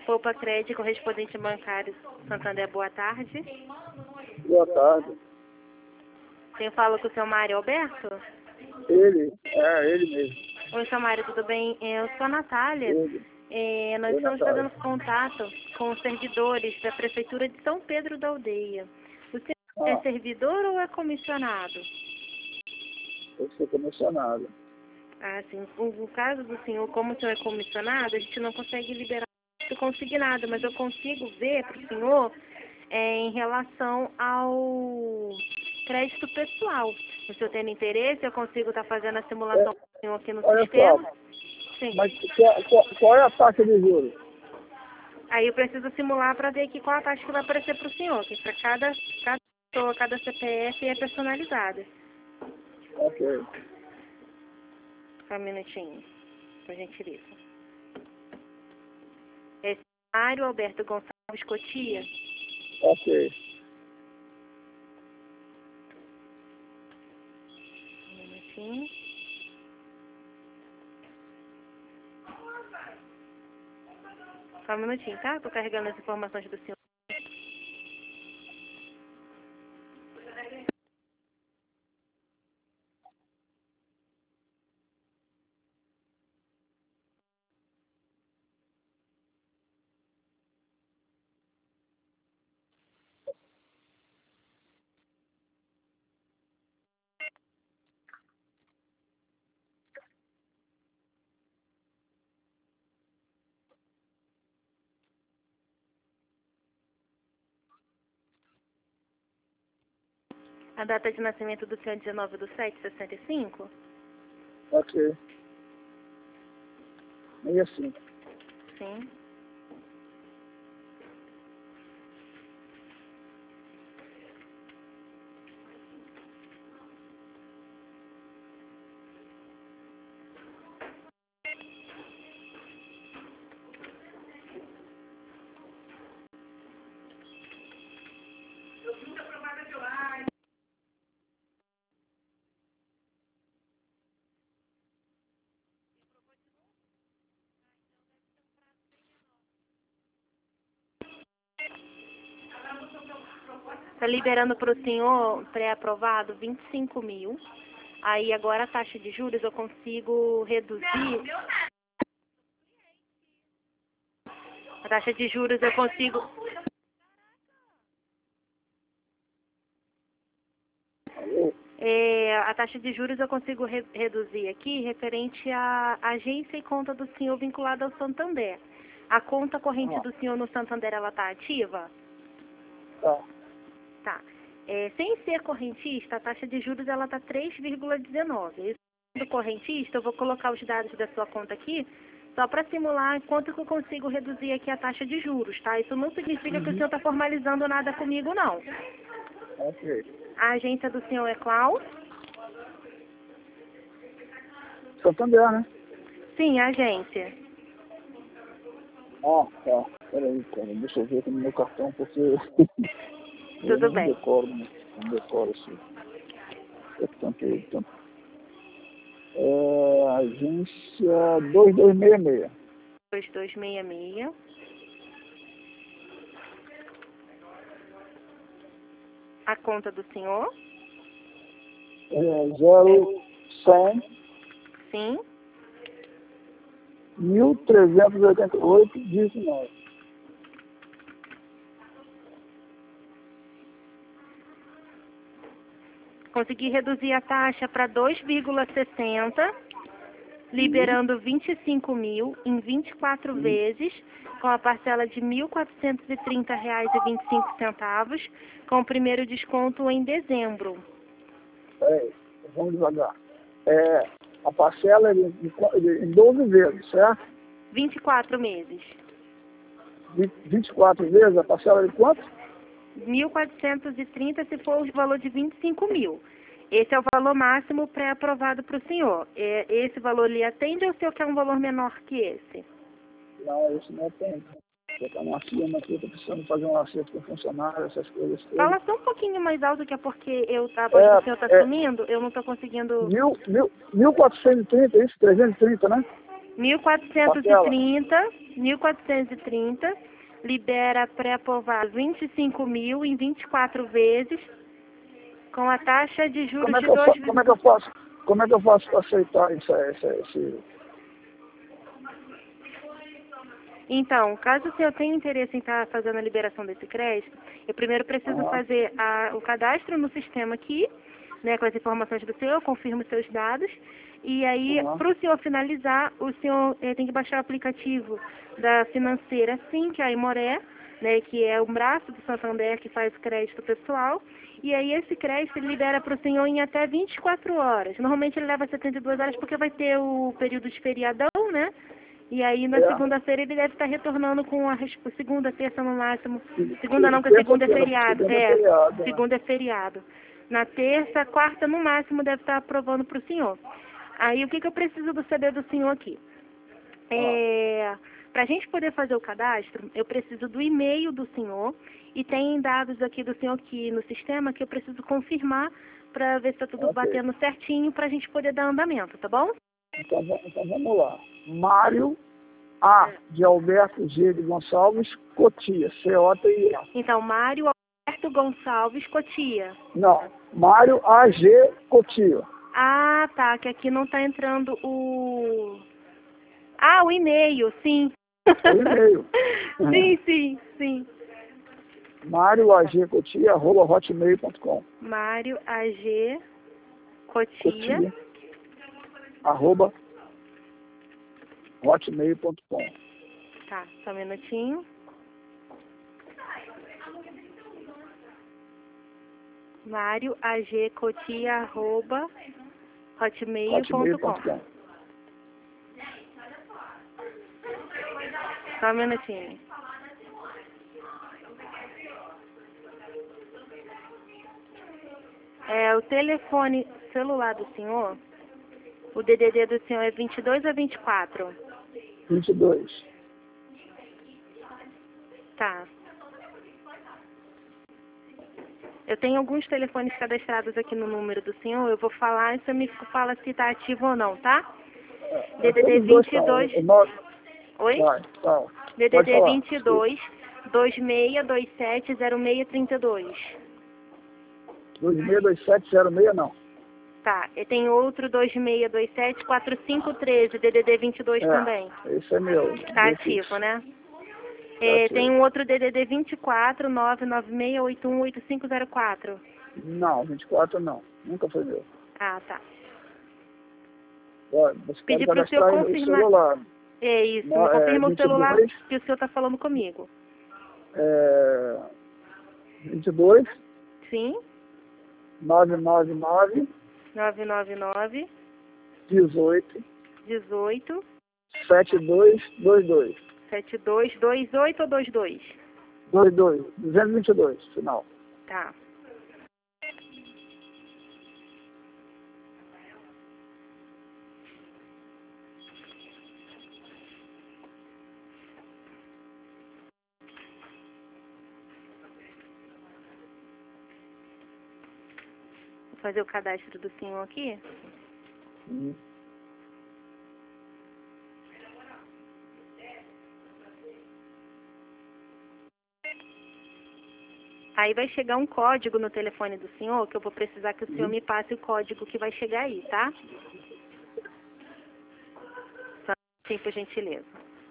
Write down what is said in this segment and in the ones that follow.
Poupa Crédito, correspondente bancário Santander, boa tarde. Boa tarde. Quem fala com o seu Mário Alberto? Ele mesmo. Oi, seu Mário, tudo bem? Eu sou a Natália. Ele. Nós Oi, estamos Natália. fazendo contato com os servidores da Prefeitura de São Pedro da Aldeia. O senhor é servidor ou é comissionado? Eu sou comissionado. Ah, sim. No caso do senhor, como o senhor é comissionado, a gente não consegue liberar o consignado, mas eu consigo ver para o senhor em relação ao crédito pessoal. Se o senhor tem interesse, eu consigo estar fazendo a simulação com o senhor aqui no Olha sistema. só, Sim. mas qual é a taxa de juros? Aí eu preciso simular para ver aqui qual a taxa que vai aparecer para o senhor, que para cada pessoa, cada CPF é personalizada. Ok. Só um minutinho, por gentileza. É Mário Alberto Gonçalves Cotia. Ok. Um minutinho. Só um minutinho, tá? Tô carregando as informações do senhor. A data de nascimento do senhor é 19/7/65? Ok. 65. Sim. Está liberando para o senhor pré-aprovado 25 mil. Aí agora a taxa de juros eu consigo reduzir. A taxa de juros eu consigo. A taxa de juros eu consigo reduzir aqui referente à agência e conta do senhor vinculada ao Santander. A conta corrente do senhor no Santander, ela está ativa? Tá. Tá. Sem ser correntista, a taxa de juros ela está 3,19. Do correntista, eu vou colocar os dados da sua conta aqui, só para simular quanto que eu consigo reduzir aqui a taxa de juros, tá? Isso não significa que o senhor está formalizando nada comigo, não. Ok. A agência do senhor é qual? Santander, né? Sim, a agência. Tá. Peraí, cara. Deixa eu ver aqui no meu cartão, porque eu Tudo não bem. decoro, né? Não decoro assim. Tanto. Agência 2266. 2266. A conta do senhor? 0100 Sim. 1388,19. Consegui reduzir a taxa para 2,60, liberando 25 mil em 24 vezes, com a parcela de R$ 1.430,25, com o primeiro desconto em dezembro. Peraí, vamos devagar. A parcela é em 12 vezes, certo? 24 meses. 24 vezes, a parcela é de quanto? 1.430 se for o valor de 25 mil. Esse é o valor máximo pré-aprovado para o senhor. Esse valor lhe atende ou o senhor quer um valor menor que esse? Não, isso não tem. Eu estou numa firma aqui, estou precisando fazer um acerto com funcionário, essas coisas todas. Fala só um pouquinho mais alto, que é porque a voz do senhor está sumindo, eu não estou conseguindo... 1.430, isso? 330, né? 1.430, libera pré-aprovado 25 mil em 24 vezes, com a taxa de juros de 2,5%. Como é que eu faço para aceitar esse... Então, caso o senhor tenha interesse em estar fazendo a liberação desse crédito, eu primeiro preciso fazer o cadastro no sistema aqui, né, com as informações do senhor, confirmo os seus dados, e aí, para o senhor finalizar, o senhor tem que baixar o aplicativo da financeira Sim, que é a Imoré, né, que é o braço do Santander que faz crédito pessoal, e aí esse crédito ele libera para o senhor em até 24 horas. Normalmente ele leva 72 horas porque vai ter o período de feriadão, né? E aí, na segunda-feira, ele deve estar retornando com a segunda, terça no máximo. Segunda não, porque segunda é feriado. Segunda é feriado. Na terça, quarta no máximo, deve estar aprovando para o senhor. Aí, o que eu preciso saber do senhor aqui? Para a gente poder fazer o cadastro, eu preciso do e-mail do senhor e tem dados aqui do senhor aqui no sistema que eu preciso confirmar para ver se está tudo batendo certinho para a gente poder dar andamento, tá bom? Então vamos lá. Mário A. de Alberto G. de Gonçalves Cotia. C-O-T-I-A. Então, Mário Alberto Gonçalves Cotia. Não. Mário A.G. Cotia. Ah, tá. Que aqui não está entrando o e-mail, sim. O e-mail. Sim. Mário A.G. Cotia, @hotmail.com. Mário A.G. Cotia. @hotmail.com. Tá, só um minutinho. Mário A.G. Cotia, @hotmail.com. Só um minutinho. O telefone celular do senhor, o DDD do senhor é 22 ou 24? 22. Tá. Eu tenho alguns telefones cadastrados aqui no número do senhor, eu vou falar e você me fala se está ativo ou não, tá? DDD 22... Oi? Vai, tá. DDD 22 2627 0632. 262706 não. Tá, e tem outro 2627 4513, DDD 22 também. Esse é meu. Tá ativo, né? Ativo. Tem um outro DDD 24 99681 8504. Não, 24 não. Nunca foi meu. Ah, tá. Olha, você Pedi pode pro senhor cadastrar o confirmar. celular. É isso, me confirma o celular que o senhor tá falando comigo. 22. Sim. 999. 999. 18. 18. 7222. 7228 ou 22? 222, final. Tá. Vou fazer o cadastro do senhor aqui. Aí vai chegar um código no telefone do senhor, que eu vou precisar que o senhor me passe o código que vai chegar aí, tá? Só assim, por gentileza.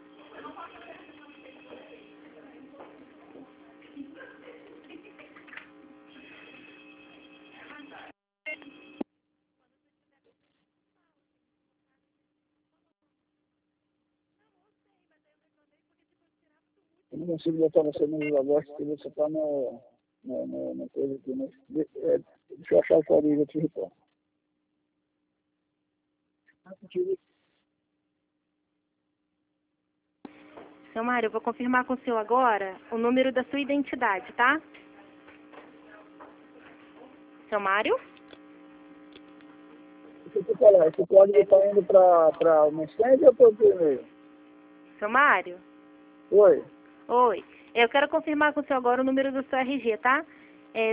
Eu não consigo botar você no negócio porque você está na coisa aqui, né? Deixa eu achar o código e eu te retorno. Seu Mário, eu vou confirmar com o senhor agora o número da sua identidade, tá? Seu Mário? Deixa eu te falar, esse código está indo para o Messenger ou para o e-mail? Seu Mário? Oi. Oi. Eu quero confirmar com o senhor agora o número do seu RG, tá? É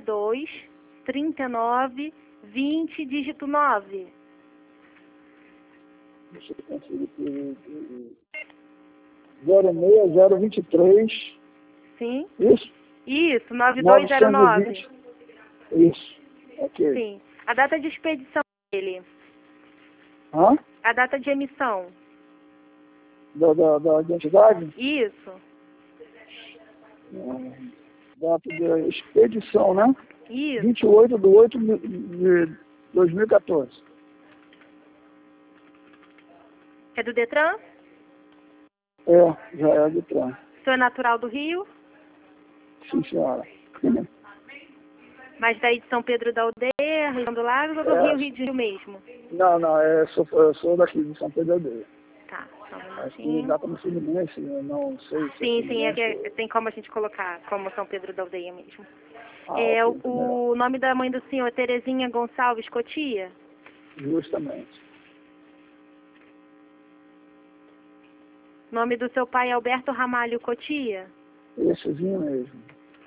06 02 39 20 dígito 9. Deixa eu conseguir. 06023. Sim. Isso? Isso, 9209. 920. Isso. Ok. Sim. A data de expedição dele. Hã? A data de emissão. Da identidade? Isso. Data de expedição, né? Isso. 28/8/2014. É do Detran? Já é de trânsito. O senhor é natural do Rio? Sim, senhora. Mas daí de São Pedro da Aldeia, região do Lago ou do Rio de Rio mesmo? Não, eu sou daqui de São Pedro da Aldeia. Tá, só um Acho que minutinho. dá como Fluminense, eu não sei se Sim, sim, é Fluminense que tem como a gente colocar como São Pedro da Aldeia mesmo. ok, O nome da mãe do senhor é Terezinha Gonçalves Cotia? justamente. Nome do seu pai é Alberto Ramalho Cotia? Essezinho mesmo.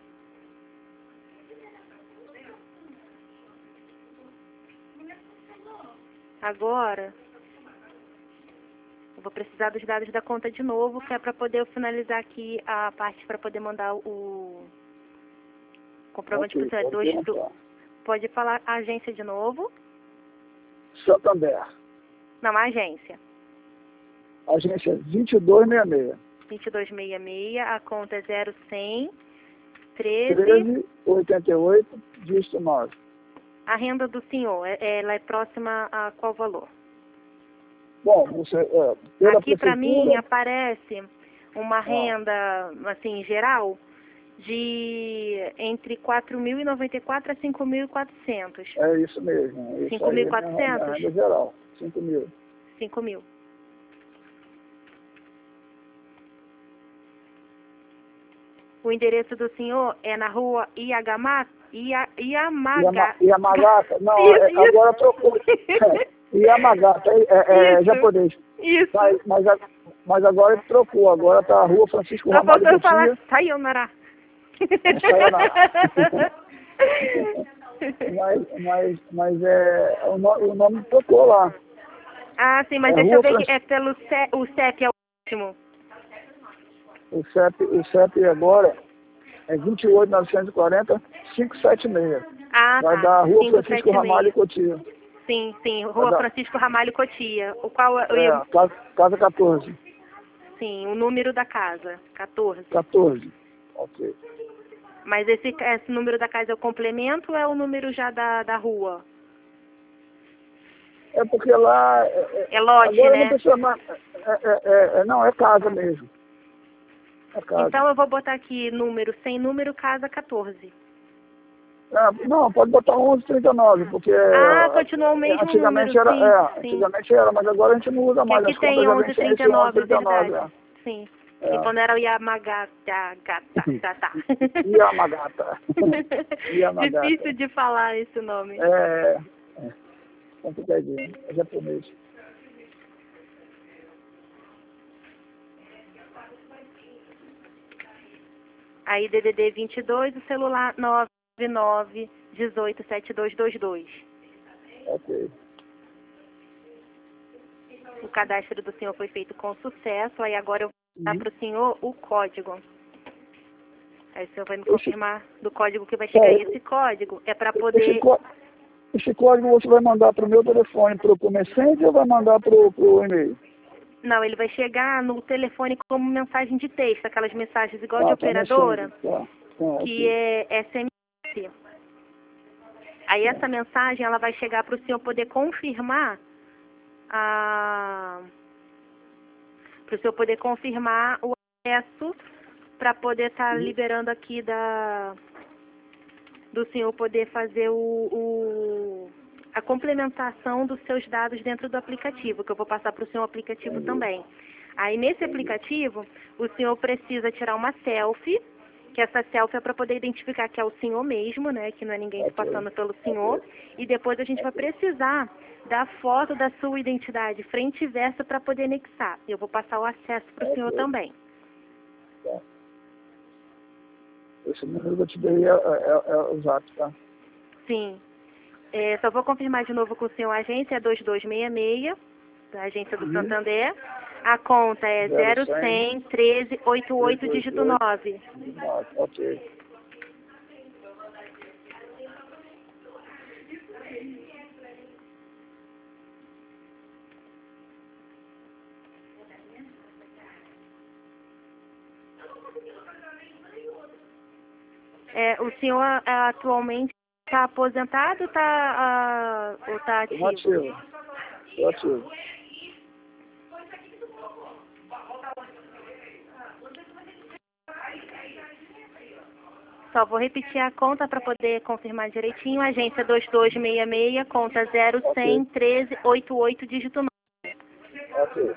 Agora, eu vou precisar dos dados da conta de novo, que é para poder eu finalizar aqui a parte para poder mandar o comprovante Ok, para o pode senhor. perguntar. Pode falar a agência de novo? Santander. Não, a agência. Agência 2266. 2266, a conta é 0100 13. 1388, dígito 9. A renda do senhor, ela é próxima a qual valor? Bom, pela Aqui para mim prefeitura, aparece uma renda, assim, geral, de entre 4.094 a 5.400. é isso mesmo. Isso aí é a 5.400? renda geral, 5.000. 5.000. O endereço do senhor é na rua Yamagata. Yamagata, não, Isso. agora trocou. Yamagata, é japonês. Isso. Mas agora ele trocou, agora tá a rua Francisco Só Ramalho faltou falar Cotia. Sayonara. Mas o nome trocou lá. Ah, sim, mas É deixa eu Rua ver que é pelo o CEP é o último. O CEP agora é 28.940.576. Ah, Vai tá. dar a Rua Francisco 576. Ramalho Cotia. Sim, Rua Francisco Ramalho Cotia. O qual Casa 14. Sim, o número da casa, 14. 14. Ok. Mas esse número da casa é o complemento ou é o número já da rua? É porque lá... É lote, agora né? não precisa mais... não, é casa mesmo. É casa. Então eu vou botar aqui número, sem número, casa 14. Não, pode botar 1139, porque... Continua o mesmo antigamente número, era, sim. Antigamente era, mas agora a gente não usa Que mais. aqui As tem contas já vem sem esse 1139, 1139. verdade. Sim. E quando era o Yamagata, tá. Yamagata. Yamagata. Difícil de falar esse nome. Complicadinho. É japonês. Aí DDD 22, o celular 99187222. Ok. O cadastro do senhor foi feito com sucesso, aí agora eu vou dar para o senhor o código. Aí o senhor vai me confirmar do código que vai chegar. Esse código é para poder... Esse código você vai mandar para o meu telefone, para o Messenger, ou vai mandar para o e-mail? Não, ele vai chegar no telefone como mensagem de texto, aquelas mensagens igual de operadora, que é SMS. Aí essa mensagem ela vai chegar para o senhor poder confirmar para o senhor poder confirmar o acesso para poder estar liberando aqui do senhor poder fazer a complementação dos seus dados dentro do aplicativo, que eu vou passar para o senhor o aplicativo também. Aí nesse aplicativo, o senhor precisa tirar uma selfie, que essa selfie é para poder identificar que é o senhor mesmo, né, que não é ninguém se passando pelo senhor, e depois a gente vai precisar da foto da sua identidade, frente e verso, para poder anexar. Eu vou passar o acesso para o senhor também. Esse número que eu te dei é o Zap, tá? Sim. Só vou confirmar de novo com o senhor. A agência é 2266, da agência do Santander. A conta é 0100 13 88 dígito 9. Ok. O senhor atualmente está aposentado ou está ativo? Estou ativo. Só vou repetir a conta para poder confirmar direitinho. Agência 2266, conta 0100 13 88 dígito 9. Ok.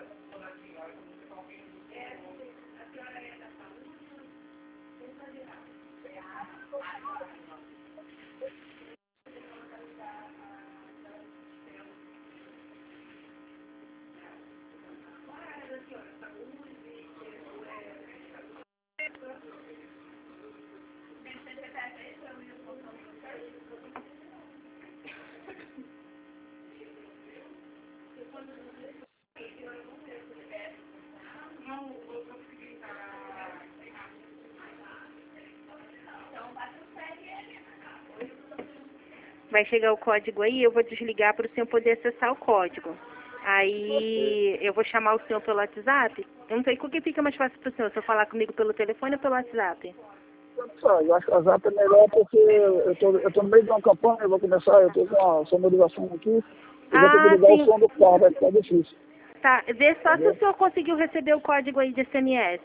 Vai chegar o código aí, eu vou desligar para o senhor poder acessar o código. Aí eu vou chamar o senhor pelo WhatsApp. Eu não sei o que fica mais fácil para o senhor, se eu falar comigo pelo telefone ou pelo WhatsApp. Eu acho que a Zap é melhor porque eu tô no meio de uma campanha, eu vou começar, eu tô com uma sonorização aqui, eu vou ter que ligar o som do carro, vai ficar difícil. Tá, vê só se o senhor conseguiu receber o código aí de SMS.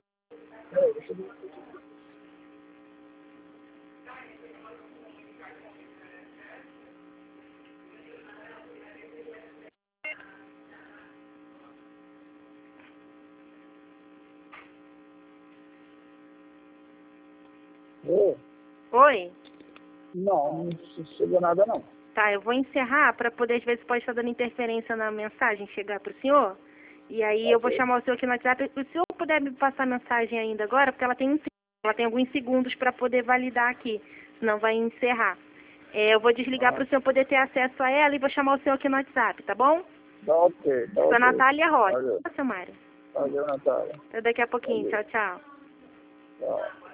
Oi? Não chegou nada não. Tá, eu vou encerrar para poder, às vezes, pode estar dando interferência na mensagem chegar para o senhor. E aí eu vou chamar o senhor aqui no WhatsApp. Se o senhor puder me passar a mensagem ainda agora, porque ela tem alguns segundos para poder validar aqui, senão vai encerrar. Eu vou desligar para o senhor poder ter acesso a ela e vou chamar o senhor aqui no WhatsApp, tá bom? Tá ok. Sou Natália Rocha. Valeu, Mário. Valeu, Natália. Até daqui a pouquinho. Valeu. Tchau, tchau. Tchau.